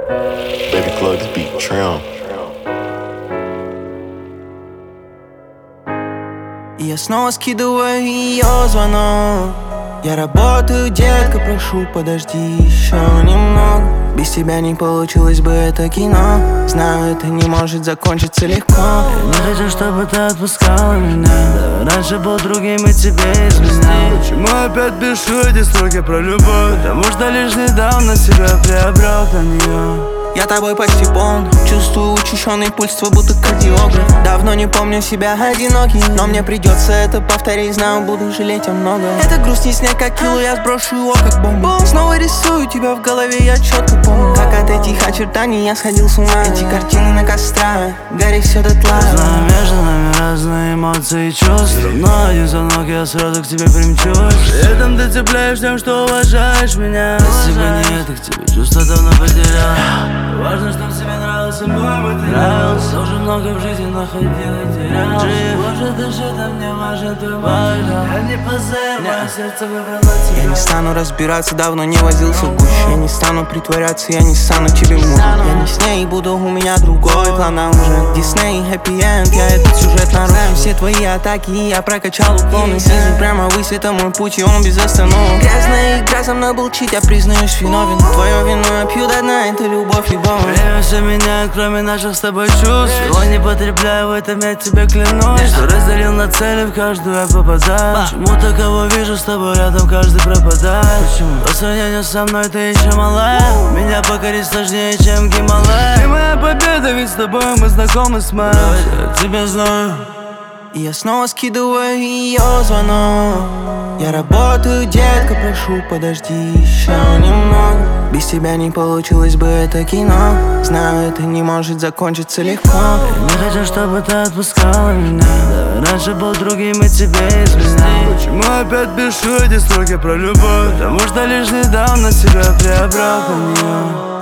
Baby plug this beat, trim. И я снова скидываю ее звонок. Я работаю, детка, прошу, подожди еще немного. Без тебя не получилось бы это кино. Знаю, это не может закончиться легко. Я не хочу, чтобы ты отпускала меня. Раньше был другим и тебе изменял. Почему опять пишу эти строки про любовь? Потому что лишь недавно себя приобрел для нее. Я тобой почти полон. Чувствую учащенный пульс, твой будто кардиограф. Давно не помню себя одинокий, но мне придется это повторить. Знаю, буду жалеть о многом. Это грусть не снять как кило, я сброшу его как бомбу. Снова рисую тебя в голове, я четко помню, как от этих очертаний я сходил с ума. Эти картины на кострах, горит все дотла. Знаю, между нами разные эмоции и чувства, но один звонок, я сразу к тебе примчусь. При этом ты цепляешь тем, что уважаешь меня. Если бы не это, к тебе чувства давно потерял. Важно, чтоб тебе нравился мой материал. Уже много в жизни находил и терял. Может, даже там не важен твой вайб. Я не позер, мое сердце выбрало тебя. Я не стану разбираться, давно не возился в гуще. Я не стану притворяться, я не стану тебе мужем. Я не с ней буду, у меня другой план, а уже Дисней, хэппи-энд, я этот сюжет нарушил. Все твои атаки, и я прокачал уклоны. Снизу прямо ввысь, это мой путь, и он без остановок. Грязная игра, со мной был чит, я признаюсь виновен. Твое вино я пью до дна, это любовь и боль. Время все меняет, кроме наших с тобой чувств. Его не потребляю, в этом я тебе клянусь. Что разделил на цели, в каждую я попадаю. Почему-то кого вижу с тобой рядом, каждый пропадает. Почему? По сравнению со мной ты еще малая. Меня покорить сложнее, чем Гималай. Ты моя победа, ведь с тобой мы знакомы с моей. Я тебя знаю. И я снова скидываю ее звонок. Я работаю, детка, прошу, подожди еще немного. Без тебя не получилось бы это кино. Знаю, это не может закончиться легко. Я не хочу, чтобы ты отпускала меня. Раньше был другим и тебе изменял. Почему опять пишу эти строки про любовь? Потому что лишь недавно себя приобрел для нее.